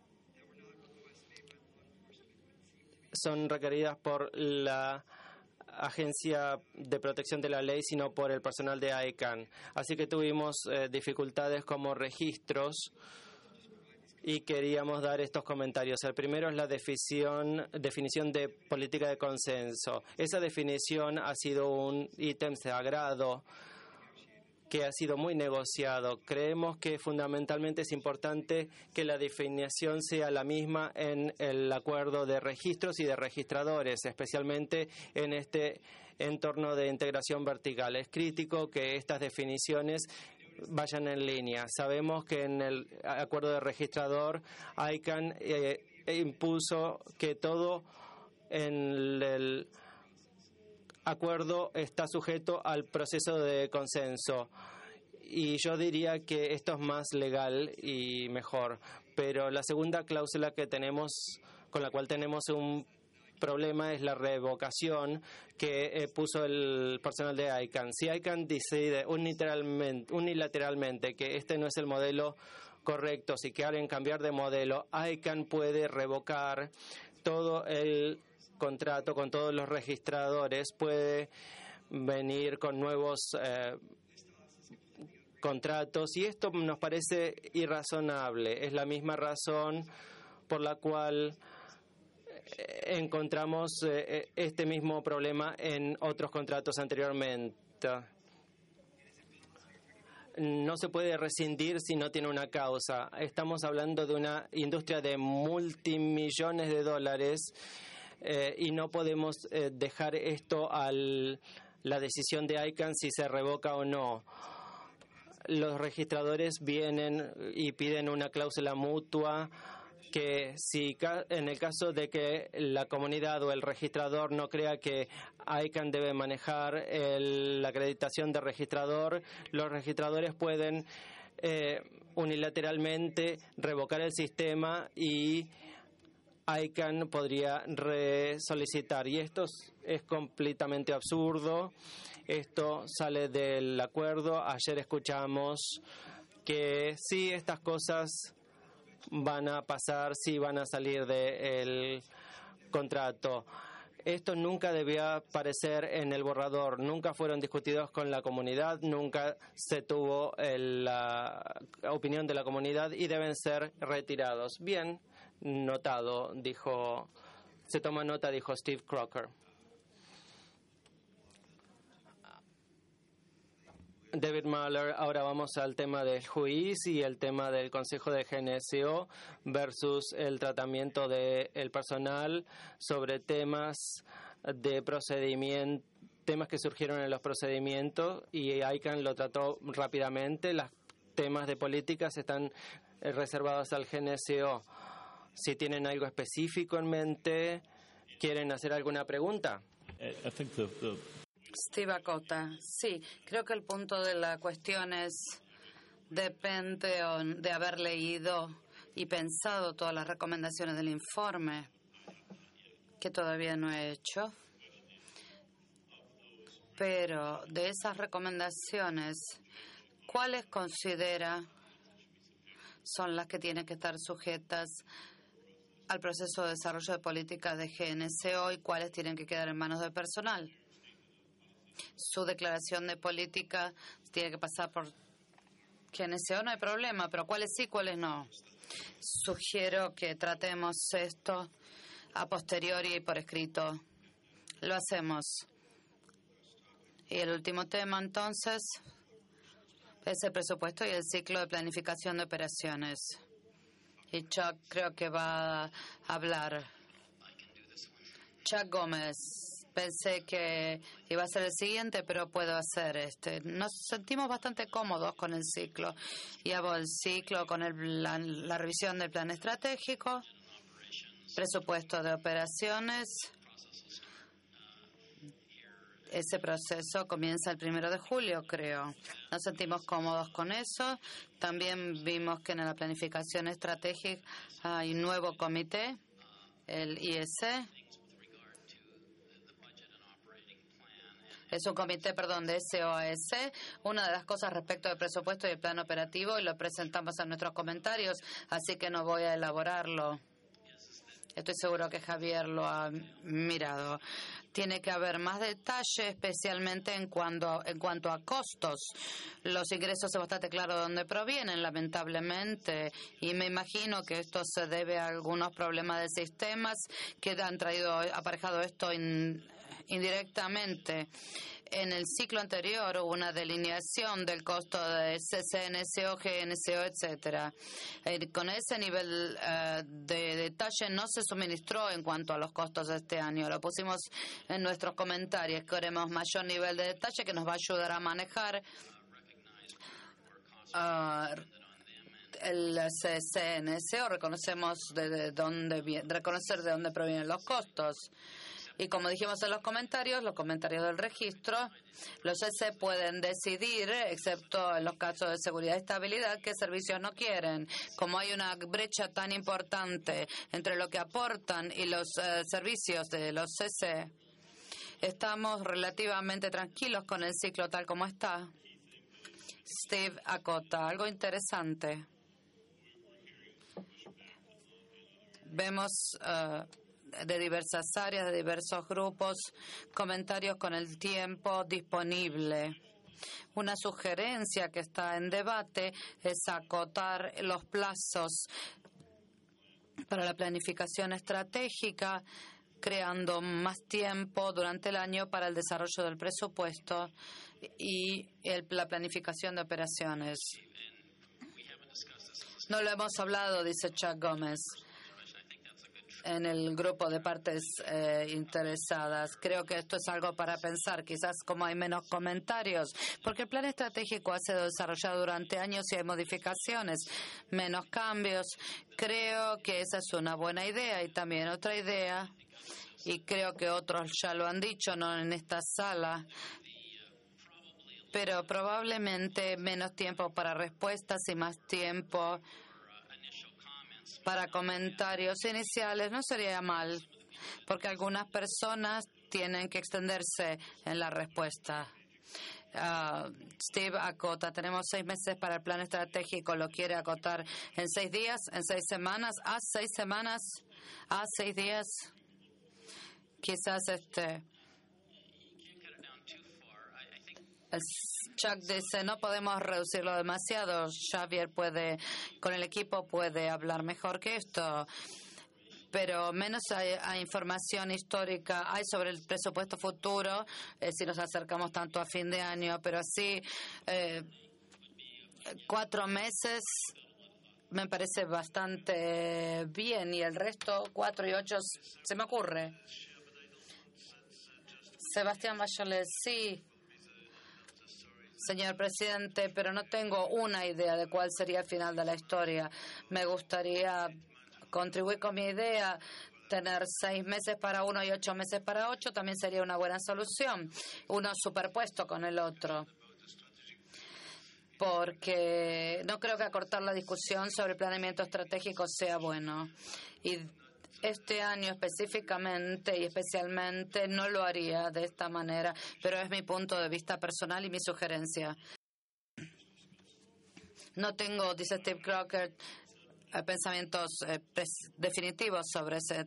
son requeridas por la Agencia de Protección de la Ley, sino por el personal de ICANN. Así que tuvimos dificultades como registros y queríamos dar estos comentarios. El primero es la definición de política de consenso. Esa definición ha sido un ítem sagrado que ha sido muy negociado. Creemos que fundamentalmente es importante que la definición sea la misma en el acuerdo de registros y de registradores, especialmente en este entorno de integración vertical. Es crítico que estas definiciones vayan en línea. Sabemos que en el acuerdo de registrador ICANN impuso que todo en el acuerdo está sujeto al proceso de consenso. Y yo diría que esto es más legal y mejor. Pero la segunda cláusula que tenemos, con la cual tenemos un problema, es la revocación que puso el personal de ICANN. Si ICANN decide unilateralmente que este no es el modelo correcto, si quieren cambiar de modelo, ICANN puede revocar todo el contrato con todos los registradores, puede venir con nuevos contratos, y esto nos parece irrazonable. Es la misma razón por la cual encontramos este mismo problema en otros contratos anteriormente. No se puede rescindir si no tiene una causa. Estamos hablando de una industria de multimillones de dólares y no podemos dejar esto a la decisión de ICANN si se revoca o no. Los registradores vienen y piden una cláusula mutua que si en el caso de que la comunidad o el registrador no crea que ICANN debe manejar la acreditación de registrador, los registradores pueden unilateralmente revocar el sistema y ICANN podría resolicitar. Y esto es completamente absurdo. Esto sale del acuerdo. Ayer escuchamos que sí, estas cosas van a pasar, sí van a salir del contrato. Esto nunca debía aparecer en el borrador, nunca fueron discutidos con la comunidad, nunca se tuvo la opinión de la comunidad y deben ser retirados. Bien, notado, se toma nota, dijo Steve Crocker. David Mahler, ahora vamos al tema del juiz y el tema del Consejo de GNSO versus el tratamiento del personal sobre temas de procedimiento, temas que surgieron en los procedimientos, y ICANN lo trató rápidamente. Los temas de políticas están reservados al GNSO. Si tienen algo específico en mente, ¿quieren hacer alguna pregunta? Steve Acota. Sí, creo que el punto de la cuestión depende de haber leído y pensado todas las recomendaciones del informe, que todavía no he hecho. Pero de esas recomendaciones, ¿cuáles considera son las que tienen que estar sujetas al proceso de desarrollo de políticas de GNSO y cuáles tienen que quedar en manos del personal? Su declaración de política tiene que pasar por GNSO, no hay problema, pero cuáles sí, cuáles no. Sugiero que tratemos esto a posteriori y por escrito. Lo hacemos. Y el último tema, entonces, es el presupuesto y el ciclo de planificación de operaciones. Y Chuck creo que va a hablar. Chuck Gómez. Pensé que iba a ser el siguiente, pero puedo hacer este. Nos sentimos bastante cómodos con el ciclo. Llevo el ciclo con la revisión del plan estratégico, presupuesto de operaciones. Ese proceso comienza el 1 de julio, creo. Nos sentimos cómodos con eso. También vimos que en la planificación estratégica hay un nuevo comité, el IEC. Es un comité, de SOAS. Una de las cosas respecto del presupuesto y el plan operativo, y lo presentamos en nuestros comentarios, así que no voy a elaborarlo. Estoy seguro que Javier lo ha mirado. Tiene que haber más detalle, especialmente en cuanto a costos. Los ingresos es bastante claro de dónde provienen, lamentablemente, y me imagino que esto se debe a algunos problemas de sistemas que han aparejado esto indirectamente. En el ciclo anterior hubo una delineación del costo de CCNCO, GNCO, etcétera. Con ese nivel de detalle no se suministró en cuanto a los costos de este año. Lo pusimos en nuestros comentarios. Queremos mayor nivel de detalle que nos va a ayudar a manejar el CCNCO. Reconocemos reconocer de dónde provienen los costos. Y como dijimos en los comentarios del registro, los EC pueden decidir, excepto en los casos de seguridad y estabilidad, qué servicios no quieren. Como hay una brecha tan importante entre lo que aportan y los servicios de los EC, estamos relativamente tranquilos con el ciclo tal como está. Steve acota algo interesante. Vemos de diversas áreas, de diversos grupos, comentarios con el tiempo disponible. Una sugerencia que está en debate es acotar los plazos para la planificación estratégica, creando más tiempo durante el año para el desarrollo del presupuesto y la planificación de operaciones. No lo hemos hablado, dice Chuck Gómez, en el grupo de partes interesadas. Creo que esto es algo para pensar, quizás como hay menos comentarios, porque el plan estratégico ha sido desarrollado durante años y hay modificaciones, menos cambios. Creo que esa es una buena idea. Y también otra idea, y creo que otros ya lo han dicho, no en esta sala, pero probablemente menos tiempo para respuestas y más tiempo para comentarios iniciales no sería mal, porque algunas personas tienen que extenderse en la respuesta. Steve acota, tenemos 6 meses para el plan estratégico, lo quiere acotar en 6 días, en 6 semanas, a 6 semanas, a 6 días. Quizás Chuck dice, no podemos reducirlo demasiado. Xavier con el equipo puede hablar mejor que esto, pero menos hay información histórica hay sobre el presupuesto futuro si nos acercamos tanto a fin de año, pero así 4 meses me parece bastante bien, y el resto 4 y 8 se me ocurre. Sebastián Bachelet, sí. Señor presidente, pero no tengo una idea de cuál sería el final de la historia. Me gustaría contribuir con mi idea. Tener 6 meses para uno y 8 meses para 8 también sería una buena solución. Uno superpuesto con el otro. Porque no creo que acortar la discusión sobre el planeamiento estratégico sea bueno. Y este año específicamente y especialmente no lo haría de esta manera, pero es mi punto de vista personal y mi sugerencia. No tengo, dice Steve Crocker, pensamientos definitivos sobre ese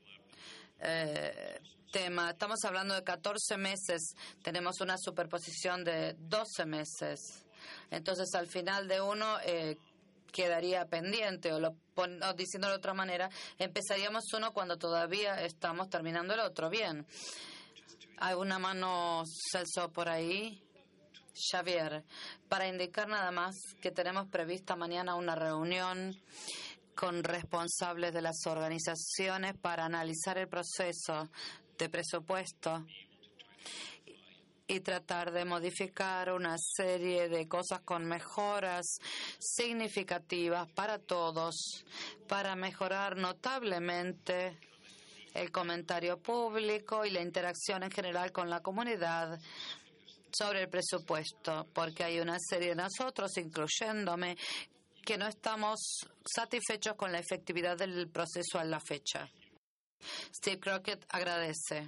tema. Estamos hablando de 14 meses, tenemos una superposición de 12 meses. Entonces, al final de uno quedaría pendiente, o diciéndolo de otra manera, empezaríamos uno cuando todavía estamos terminando el otro. Bien. ¿Hay una mano, Celso, por ahí? Xavier, para indicar nada más que tenemos prevista mañana una reunión con responsables de las organizaciones para analizar el proceso de presupuesto y tratar de modificar una serie de cosas con mejoras significativas para todos, para mejorar notablemente el comentario público y la interacción en general con la comunidad sobre el presupuesto, porque hay una serie de nosotros, incluyéndome, que no estamos satisfechos con la efectividad del proceso a la fecha. Steve Crockett agradece.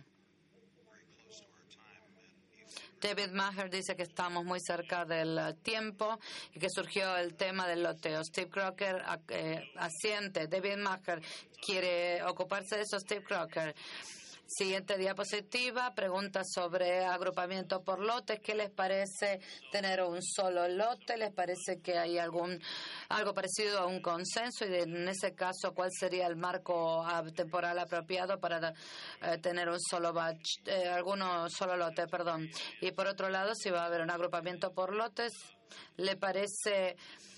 David Maher dice que estamos muy cerca del tiempo y que surgió el tema del loteo. Steve Crocker asiente. David Maher quiere ocuparse de eso. Steve Crocker. Siguiente diapositiva, pregunta sobre agrupamiento por lotes. ¿Qué les parece tener un solo lote? ¿Les parece que hay algo parecido a un consenso? Y en ese caso, ¿cuál sería el marco temporal apropiado para tener un solo solo lote, perdón? Y por otro lado, si va a haber un agrupamiento por lotes, ¿le parece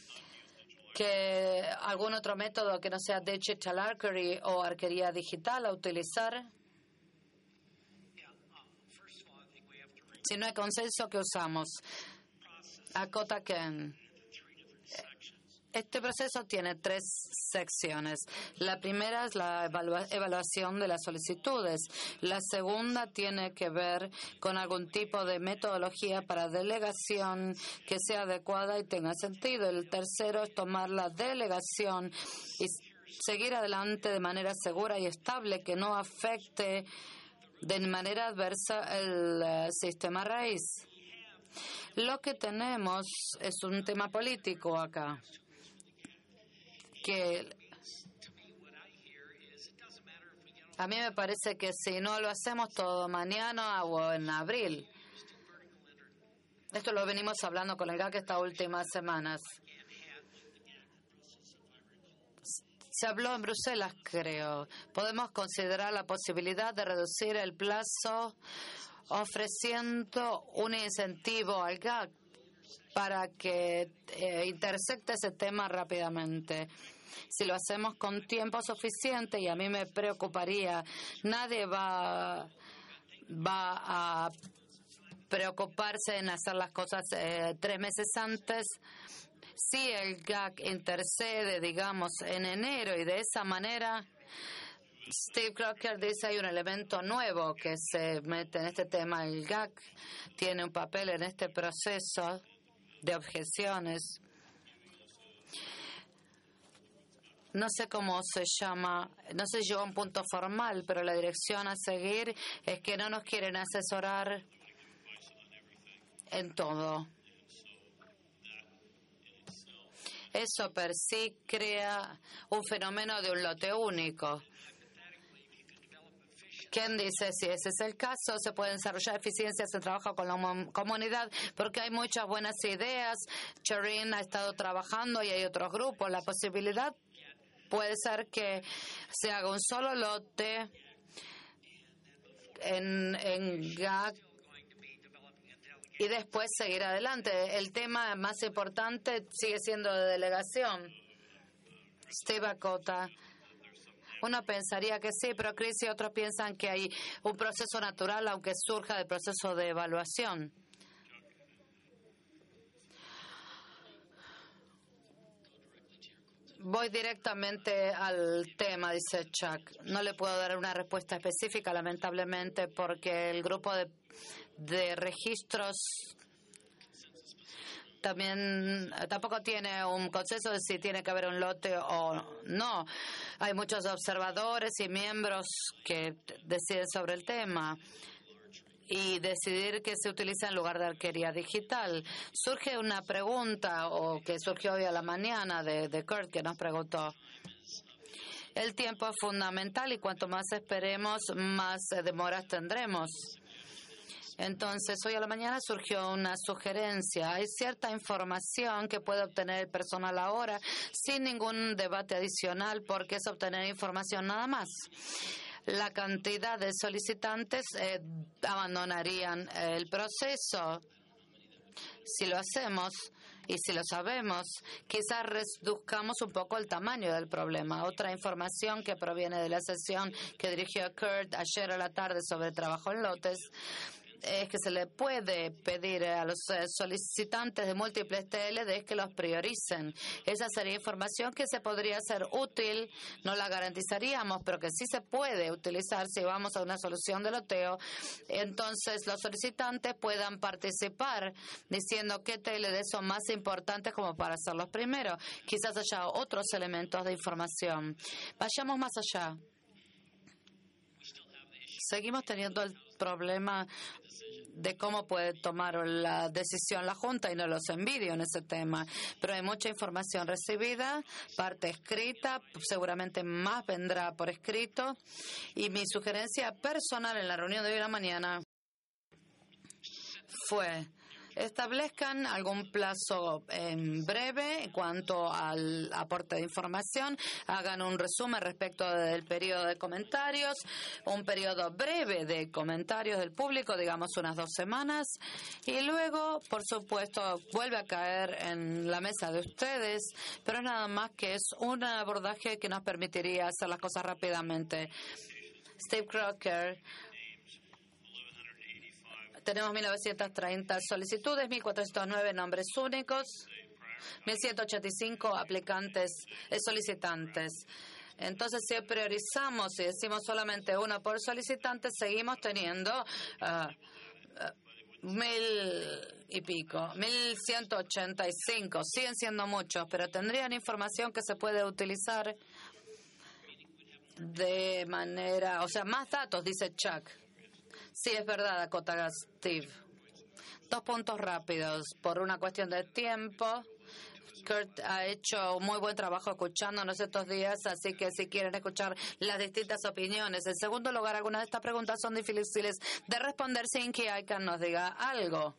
que algún otro método que no sea digital archery o arquería digital a utilizar? Si no hay consenso, ¿qué usamos? Acota Ken. Este proceso tiene 3 secciones. La primera es la evaluación de las solicitudes. La segunda tiene que ver con algún tipo de metodología para delegación que sea adecuada y tenga sentido. El tercero es tomar la delegación y seguir adelante de manera segura y estable, que no afecte de manera adversa el sistema raíz. Lo que tenemos es un tema político acá, que a mí me parece que si no lo hacemos todo mañana o en abril, esto lo venimos hablando con el GAC estas últimas semanas. Se habló en Bruselas, creo. Podemos considerar la posibilidad de reducir el plazo ofreciendo un incentivo al GAC para que intersecte ese tema rápidamente. Si lo hacemos con tiempo suficiente, y a mí me preocuparía, nadie va a preocuparse en hacer las cosas 3 meses antes. Si el GAC intercede, digamos, en enero, y de esa manera Steve Crocker dice hay un elemento nuevo que se mete en este tema. El GAC tiene un papel en este proceso de objeciones. No sé cómo se llama, no sé si llegó a un punto formal, pero la dirección a seguir es que no nos quieren asesorar en todo. Eso per sí crea un fenómeno de un lote único. Ken dice, si ese es el caso, se pueden desarrollar eficiencias en trabajo con la comunidad, porque hay muchas buenas ideas. Charin ha estado trabajando y hay otros grupos. La posibilidad puede ser que se haga un solo lote en GAC y después seguir adelante. El tema más importante sigue siendo de delegación. Steve Acota. Uno pensaría que sí, pero Chris y otros piensan que hay un proceso natural, aunque surja del proceso de evaluación. Voy directamente al tema, dice Chuck. No le puedo dar una respuesta específica, lamentablemente, porque el grupo de registros tampoco tiene un consenso de si tiene que haber un lote o no. Hay muchos observadores y miembros que deciden sobre el tema y decidir qué se utiliza en lugar de arquería digital. Surge una pregunta, o que surgió hoy a la mañana de Kurt, que nos preguntó. El tiempo es fundamental y cuanto más esperemos, más demoras tendremos. Entonces, hoy a la mañana surgió una sugerencia. Hay cierta información que puede obtener el personal ahora sin ningún debate adicional, porque es obtener información nada más. La cantidad de solicitantes abandonarían el proceso. Si lo hacemos y si lo sabemos, quizás reduzcamos un poco el tamaño del problema. Otra información que proviene de la sesión que dirigió Kurt ayer a la tarde sobre trabajo en lotes es que se le puede pedir a los solicitantes de múltiples TLDs que los prioricen. Esa sería información que se podría ser útil, no la garantizaríamos, pero que sí se puede utilizar si vamos a una solución de loteo. Entonces, los solicitantes puedan participar diciendo qué TLDs son más importantes como para hacerlos primero. Quizás haya otros elementos de información. Vayamos más allá. Seguimos teniendo problema de cómo puede tomar la decisión la Junta, y no los envidio en ese tema. Pero hay mucha información recibida, parte escrita, seguramente más vendrá por escrito. Y mi sugerencia personal en la reunión de hoy en la mañana fue: establezcan algún plazo en breve en cuanto al aporte de información, hagan un resumen respecto del periodo de comentarios, un periodo breve de comentarios del público, digamos unas 2 semanas, y luego, por supuesto, vuelve a caer en la mesa de ustedes, pero es nada más que es un abordaje que nos permitiría hacer las cosas rápidamente. Steve Crocker. Tenemos 1.930 solicitudes, 1.409 nombres únicos, 1.185 solicitantes. Entonces, si priorizamos y decimos solamente uno por solicitante, seguimos teniendo 1.000 y pico, 1.185. Siguen siendo muchos, pero tendrían información que se puede utilizar de manera, más datos, dice Chuck. Sí, es verdad, acota Steve. 2 puntos rápidos. Por una cuestión de tiempo, Kurt ha hecho un muy buen trabajo escuchándonos estos días, así que si quieren escuchar las distintas opiniones. En segundo lugar, algunas de estas preguntas son difíciles de responder sin que ICANN nos diga algo.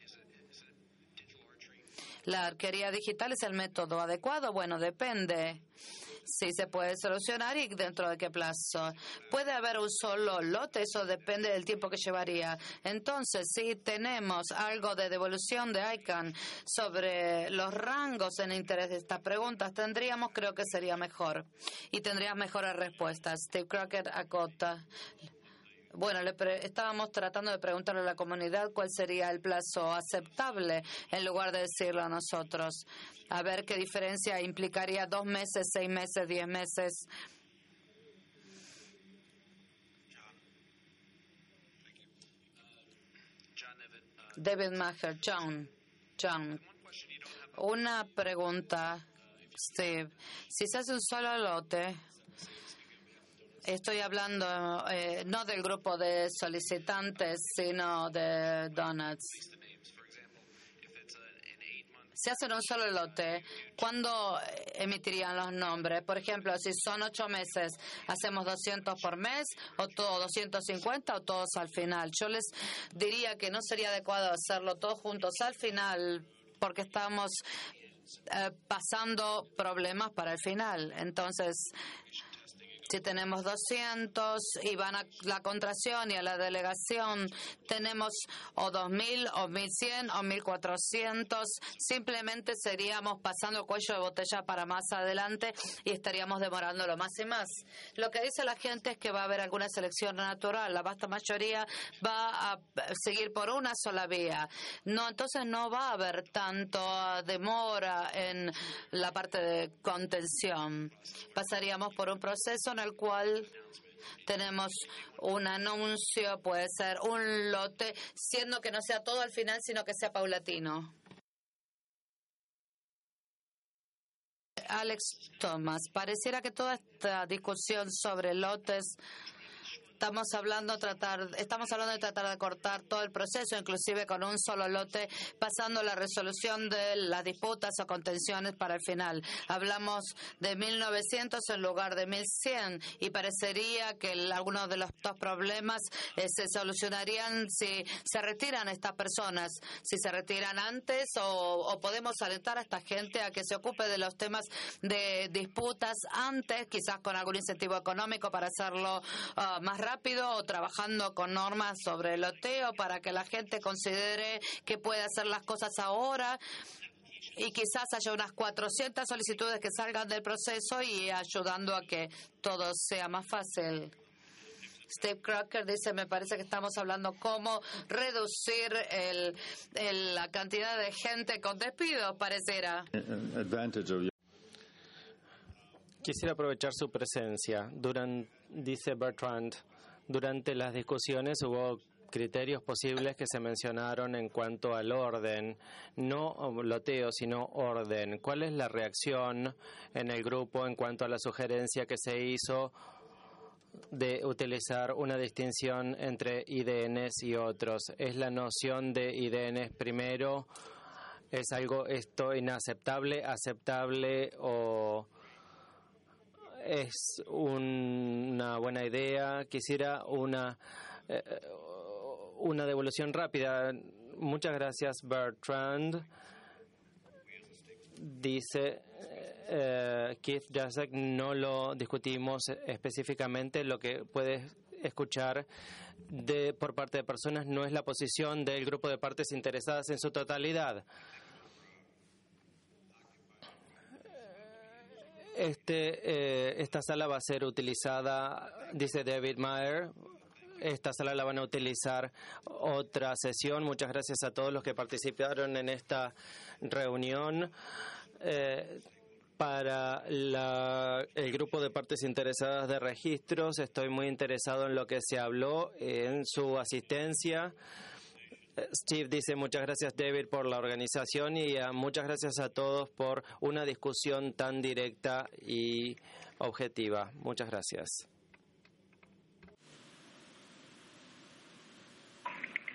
¿La arquería digital es el método adecuado? Bueno, depende. Sí, se puede solucionar y dentro de qué plazo. Puede haber un solo lote, eso depende del tiempo que llevaría. Entonces, si tenemos algo de devolución de ICANN sobre los rangos en interés de estas preguntas, creo que sería mejor y tendrías mejores respuestas. Steve Crocker acota. Bueno, estábamos tratando de preguntarle a la comunidad cuál sería el plazo aceptable en lugar de decirlo a nosotros. A ver qué diferencia implicaría 2 meses, 6 meses, 10 meses. David Maher, John. Una pregunta, Steve. Si se hace un solo lote, estoy hablando no del grupo de solicitantes, sino de donuts. Si hacen un solo lote, ¿cuándo emitirían los nombres? Por ejemplo, si son 8 meses, ¿hacemos 200 por mes o todo 250 o todos al final? Yo les diría que no sería adecuado hacerlo todos juntos al final porque estamos pasando problemas para el final. Entonces, si tenemos 200 y van a la contracción y a la delegación, tenemos o 2.000 o 1.100 o 1.400, simplemente seríamos pasando el cuello de botella para más adelante y estaríamos demorándolo más y más. Lo que dice la gente es que va a haber alguna selección natural, la vasta mayoría va a seguir por una sola vía. No, entonces no va a haber tanto demora en la parte de contención. Pasaríamos por un proceso en el cual tenemos un anuncio, puede ser un lote, siendo que no sea todo al final, sino que sea paulatino. Alex Thomas, pareciera que toda esta discusión sobre lotes estamos hablando de tratar de cortar todo el proceso, inclusive con un solo lote, pasando la resolución de las disputas o contenciones para el final. Hablamos de 1.900 en lugar de 1.100 y parecería que algunos de los 2 problemas se solucionarían si se retiran estas personas, si se retiran antes o podemos alentar a esta gente a que se ocupe de los temas de disputas antes, quizás con algún incentivo económico para hacerlo más rápido o trabajando con normas sobre el loteo para que la gente considere que puede hacer las cosas ahora y quizás haya unas 400 solicitudes que salgan del proceso y ayudando a que todo sea más fácil. Steve Crocker dice, me parece que estamos hablando cómo reducir la cantidad de gente con despidos, pareciera. Quisiera aprovechar su presencia. Dice Bertrand, durante las discusiones hubo criterios posibles que se mencionaron en cuanto al orden, no loteo, sino orden. ¿Cuál es la reacción en el grupo en cuanto a la sugerencia que se hizo de utilizar una distinción entre IDNs y otros. Es la noción de IDNs primero. ¿Es algo esto inaceptable, aceptable o es una buena idea? Quisiera una devolución rápida. Muchas gracias, Bertrand. Dice Keith Jacek, no lo discutimos específicamente. Lo que puedes escuchar por parte de personas no es la posición del grupo de partes interesadas en su totalidad. Esta sala va a ser utilizada, dice David Mayer. Esta sala la van a utilizar otra sesión. Muchas gracias a todos los que participaron en esta reunión. Para el grupo de partes interesadas de registros, estoy muy interesado en lo que se habló, en su asistencia. Steve dice muchas gracias, David, por la organización y muchas gracias a todos por una discusión tan directa y objetiva. Muchas gracias.